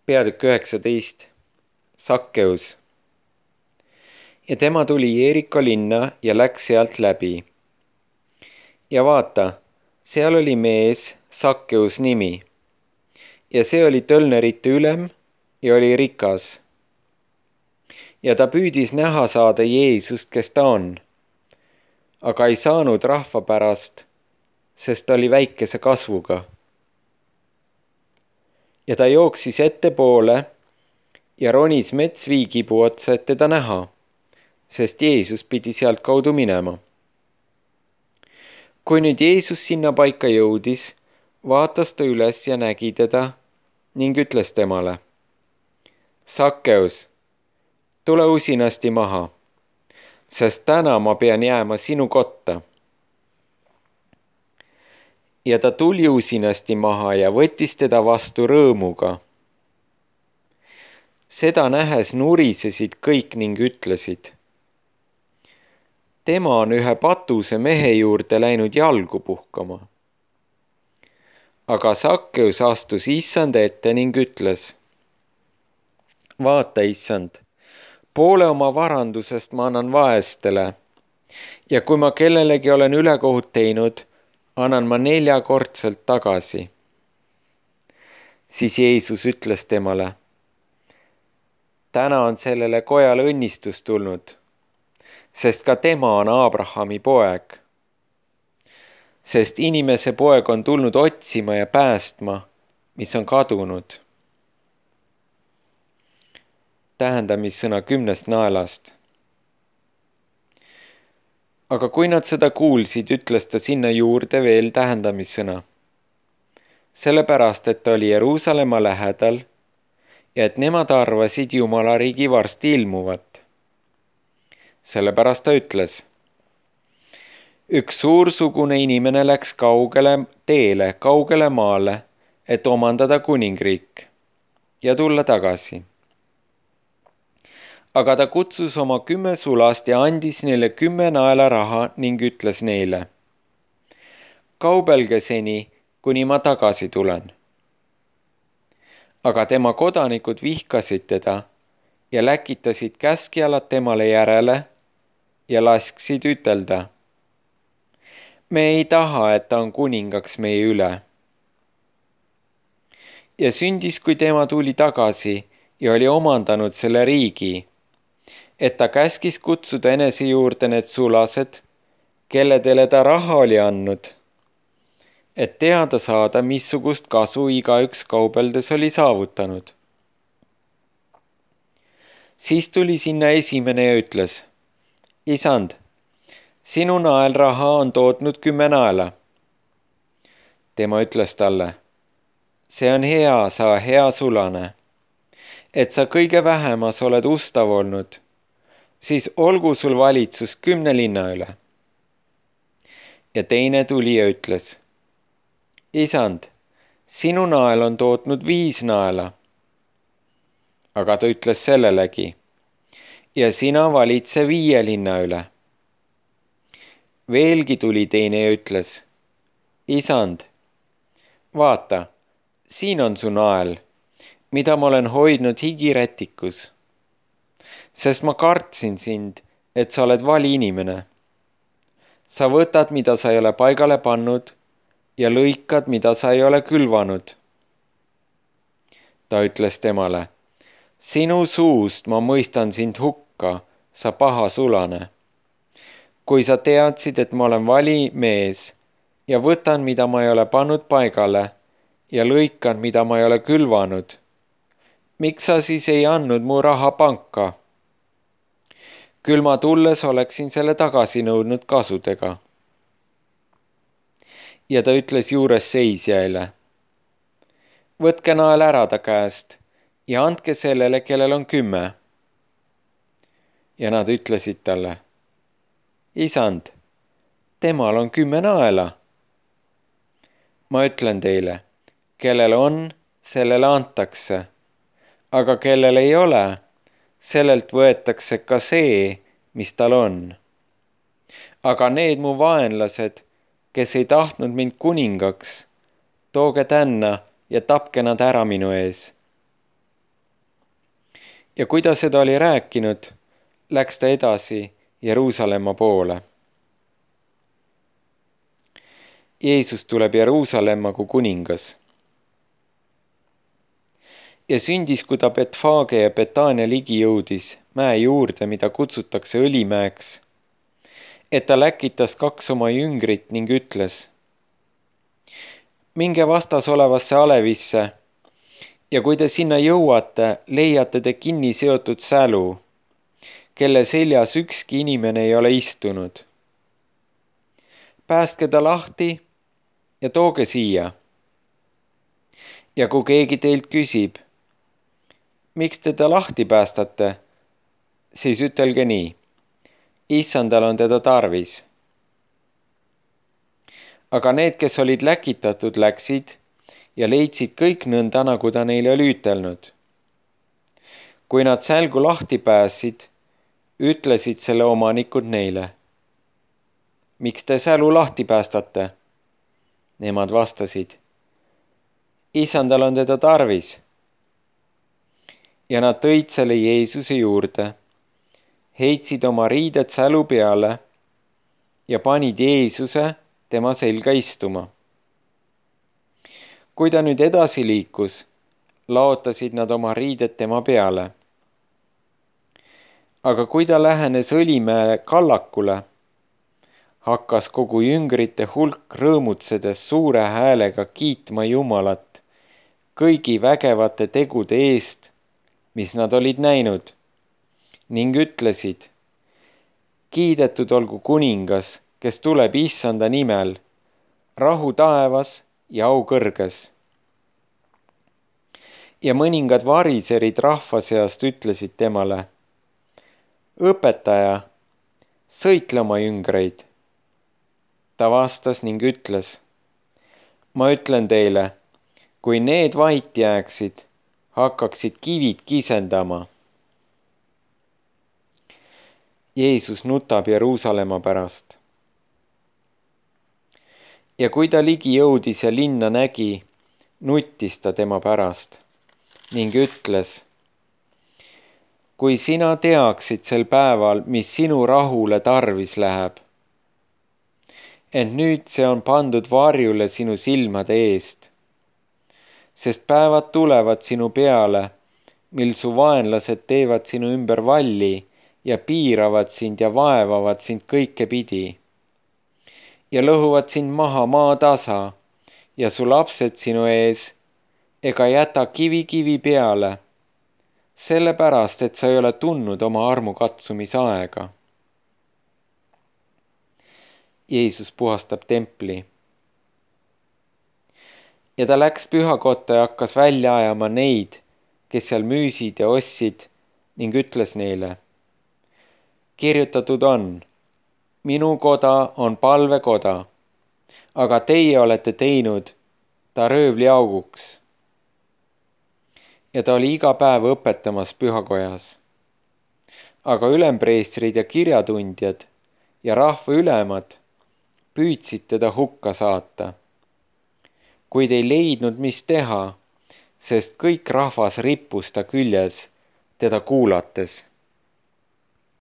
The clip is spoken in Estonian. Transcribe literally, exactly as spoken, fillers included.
Peatükk üheksateist. Sakkeus. Ja tema tuli Jeeriko linna ja läks sealt läbi. Ja vaata, seal oli mees Sakkeus nimi. Ja see oli tölnerite ülem ja oli rikas. Ja ta püüdis näha saada Jeesust, kes ta on, aga ei saanud rahva pärast, sest ta oli väikese kasvuga. Ja ta jooksis ettepoole ja ronis metsviigipu otsa, et teda näha, sest Jeesus pidi sealt kaudu minema. Kui nüüd Jeesus sinna paika jõudis, vaatas ta üles ja nägi teda ning ütles temale: Sakkeus, tule usinasti maha, sest täna ma pean jääma sinu kotta. Ja ta tuli usinasti maha ja võttis teda vastu rõõmuga. Seda nähes nurisesid kõik ning ütlesid: tema on ühe patuse mehe juurde läinud jalgu puhkama. Aga Sakkeus astus issanda ette ning ütles: vaata, issand, poole oma varandusest ma annan vaestele ja kui ma kellelegi olen ülekohut teinud, annan ma neljakordselt tagasi. Siis Jeesus ütles temale: täna on sellele kojale õnnistus tulnud, sest ka tema on Abrahami poeg. Sest inimese poeg on tulnud otsima ja päästma, mis on kadunud. Tähendamissõna kümnest naelast. Aga kui nad seda kuulsid, ütles ta sinna juurde veel tähendamissõna. Sellepärast, et ta oli Jeruusalemma lähedal ja et nemad arvasid Jumala riigi varsti ilmuvat. Sellepärast ta ütles: üks suursugune inimene läks kaugele teele, kaugele maale, et omandada kuningriik ja tulla tagasi. Aga ta kutsus oma kümme sulast ja andis neile kümme naela raha ning ütles neile: kaubelge seni, kuni ma tagasi tulen. Aga tema kodanikud vihkasid teda ja läkitasid käskjalad temale järele ja lasksid ütelda: me ei taha, et ta on kuningaks meie üle. Ja sündis, kui tema tuli tagasi ja oli omandanud selle riigi, et ta käskis kutsuda enese juurde need sulased, kelledele ta raha oli andnud, et teada saada, missugust kasu igaüks kaubeldes oli saavutanud. Siis tuli sinna esimene ja ütles: isand, sinu naelraha on tootnud kümme naela. Tema ütles talle: see on hea, sa hea sulane, et sa kõige vähemas oled ustav olnud, siis olgu sul valitsus kümne linna üle. Ja teine tuli ja ütles: isand, sinu nael on tootnud viis naela. Aga ta ütles sellelegi: ja sina valitse viie linna üle. Veelgi tuli teine ja ütles: isand, vaata, siin on su nael, mida ma olen hoidnud higirätikus, sest ma kartsin sind, et sa oled vali inimene. Sa võtad, mida sa ei ole paigale pannud, ja lõikad, mida sa ei ole külvanud. Ta ütles temale: sinu suust ma mõistan sind hukka, sa paha sulane. Kui sa teadsid, et ma olen vali mees ja võtan, mida ma ei ole pannud paigale ja lõikan, mida ma ei ole külvanud, miks sa siis ei andnud mu raha panka? Küll ma tulles oleksin selle tagasi nõudnud kasudega. Ja ta ütles juures seisjaile: võtke nael ära ta käest ja andke sellele, kellel on kümme. Ja nad ütlesid talle: isand, temal on kümme naela. Ma ütlen teile, kellel on, sellele antakse, aga kellel ei ole, sellelt võetakse ka see, mis tal on. Aga need mu vaenlased, kes ei tahtnud mind kuningaks, tooge tänna ja tapke nad ära minu ees. ja kui ta seda oli rääkinud, läks ta edasi Jeruusalemma poole. Jeesus tuleb Jeruusalemma kui kuningas. Ja sündis, kui ta Betfaage ja Betania ligi jõudis mäe juurde, mida kutsutakse Õlimäeks, et ta läkitas kaks oma jüngrit ning ütles: minge vastas olevasse alevisse ja kui te sinna jõuate, leiate te kinni seotud sälu, kelle seljas ükski inimene ei ole istunud. Päästke ta lahti ja tooge siia. Ja kui keegi teilt küsib, miks te ta lahti päästate, siis ütelge nii: issandal on teda tarvis. Aga need, kes olid läkitatud, läksid ja leidsid kõik nõnda, nagu ta neile oli ütelnud. Kui nad sälgu lahti pääsid, ütlesid selle omanikud neile: miks te sälu lahti päästate? Nemad vastasid: issandal on teda tarvis. Ja nad tõid selle Jeesuse juurde, heitsid oma riided sälu peale ja panid Jeesuse tema selga istuma. Kui ta nüüd edasi liikus, laotasid nad oma riided tema peale. Aga kui ta lähenes Õlimäe kallakule, hakkas kogu jüngrite hulk rõõmutsedes suure häälega kiitma Jumalat kõigi vägevate tegude eest, mis nad olid näinud, ning ütlesid: kiidetud olgu kuningas, kes tuleb issanda nimel, rahu taevas ja au kõrges. Ja mõningad variserid rahva seast ütlesid temale: õpetaja, sõitle oma jüngreid. Ta vastas ning ütles: ma ütlen teile, kui need vait jääksid, hakkaksid kivid kisendama. Jeesus nutab Jeruusalemma pärast. Ja kui ta ligi jõudis ja linna nägi, nuttis ta tema pärast ning ütles: kui sina teaksid sel päeval, mis sinu rahule tarvis läheb, ent nüüd see on pandud varjule sinu silmade eest, sest päevad tulevad sinu peale, mil su vaenlased teevad sinu ümber valli ja piiravad sind ja vaevavad sind kõike pidi ja lõhuvad sind maha maatasa ja su lapsed sinu ees ega jäta kivi kivi peale, sellepärast, et sa ei ole tundnud oma armukatsumise aega. Jeesus puhastab templi. Ja ta läks pühakotta ja hakkas välja ajama neid, kes seal müüsid ja ostsid, ning ütles neile: kirjutatud on, minu koda on palvekoda, aga teie olete teinud ta röövliauguks. Ja ta oli iga päev õpetamas pühakojas. Aga ülempreestrid ja kirjatundjad ja rahva ülemad püüdsid teda hukka saata, kuid ei leidnud, mis teha, sest kõik rahvas rippus ta küljes teda kuulates.